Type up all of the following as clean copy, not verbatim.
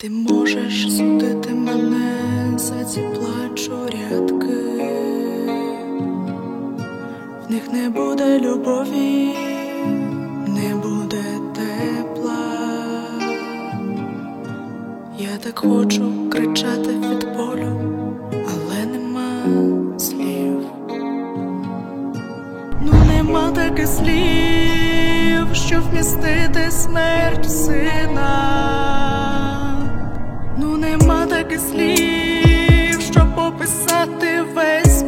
Ти можеш судити мене за ці плачу рядки, в них не буде любові, не буде тепла. Я так хочу кричати від болю, але нема слів. Ну нема таких слів, щоб вмістити смерть сина. Ну нема таких слів, щоб описати весь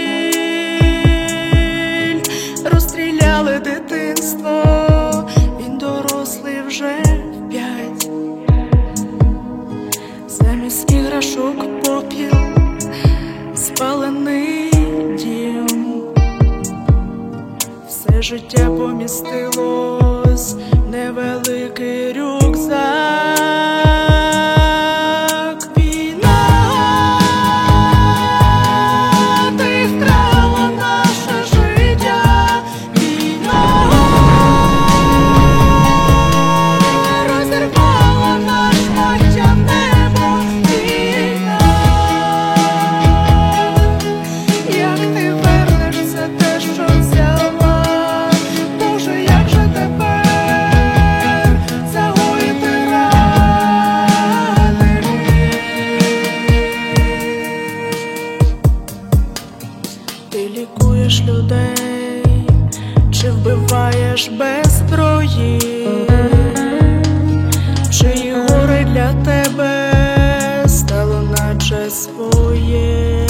біль. Розстріляли дитинство, він дорослий вже в 5. Замість іграшок попіл, спалений дім. Все життя помістилось в невеликий рюкзак. Ти лікуєш людей, чи вбиваєш без зброї, чиї горе для тебе стало наче своє.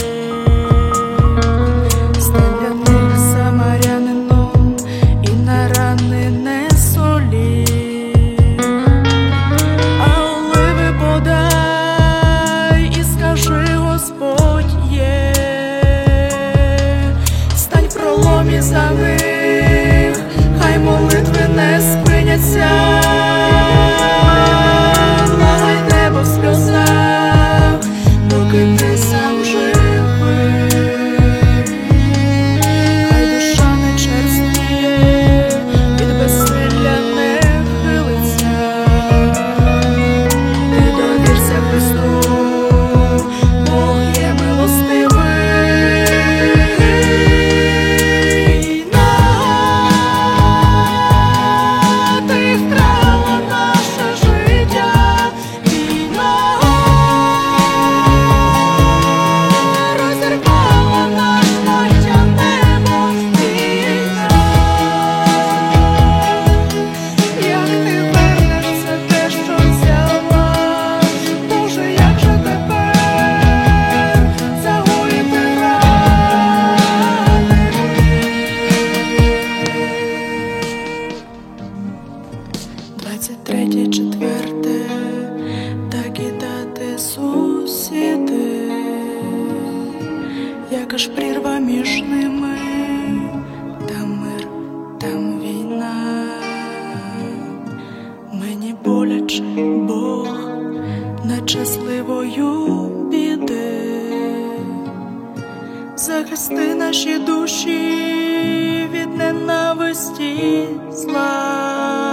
Стань для них самарянином і на рани не солі, а оливи подай і скажи: Господь є. Проломі за них, хай молитви не спиняться. Благай небо в сльозах, доки ти сам живий. Хай душа не черствіє, від безсилля не хилиться. Ти довірся Христу, Бог є милостивий. Третє, четверте, так і дати сусіди, яка ж прірва між ними, там мир, там війна. Мені боляче, Бог над щасливою біди. Захисти наші душі від ненависті зла.